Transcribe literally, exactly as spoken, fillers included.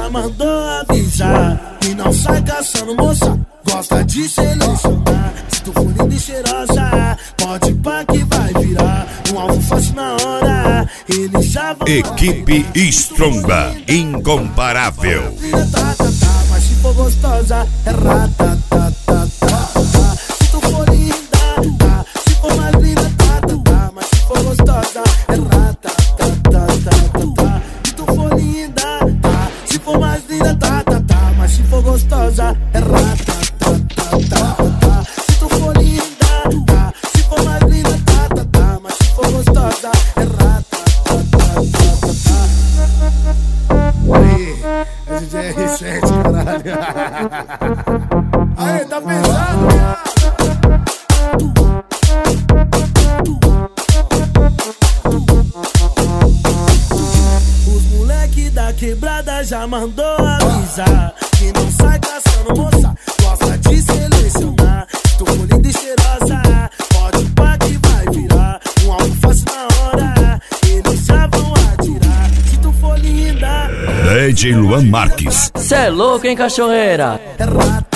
mandou avisar que não sai caçando moça, gosta de selecionar. Se tu for linda e cheirosa, pode pá que vai virar um alvo fácil na hora. Eles já vão. Equipe Stronda, incomparável. Tá, tá, tá, mas se for gostosa, é rata, tá, tá, tá, tá. Se tu for linda, tá. Se for mais linda, tá, tá, tá. Mas se for gostosa, é rata, tá, tá, tá, tá, tá. Se tu for linda, tá. Se for mais linda, tá, tá, tá. Mas se for gostosa, é rata, tá, tá, tá, tá. Se tu for linda, tá. Se for mais linda, tá, tá, tá. Mas se for gostosa, é rata, tá, tá, tá, tá. Aí, esse D J R sete, caralho. Aí, tá pesado, viado. Os moleque da quebrada já mandou avisar que não sai caçando moça, gosta de selecionar. Se tu for linda e cheirosa, pode pá que vai virar um alvo fácil na hora. Eles já vão atirar. Se tu for linda, D J Luan Marques. Cê é louco, hein, cachorreira? é rata.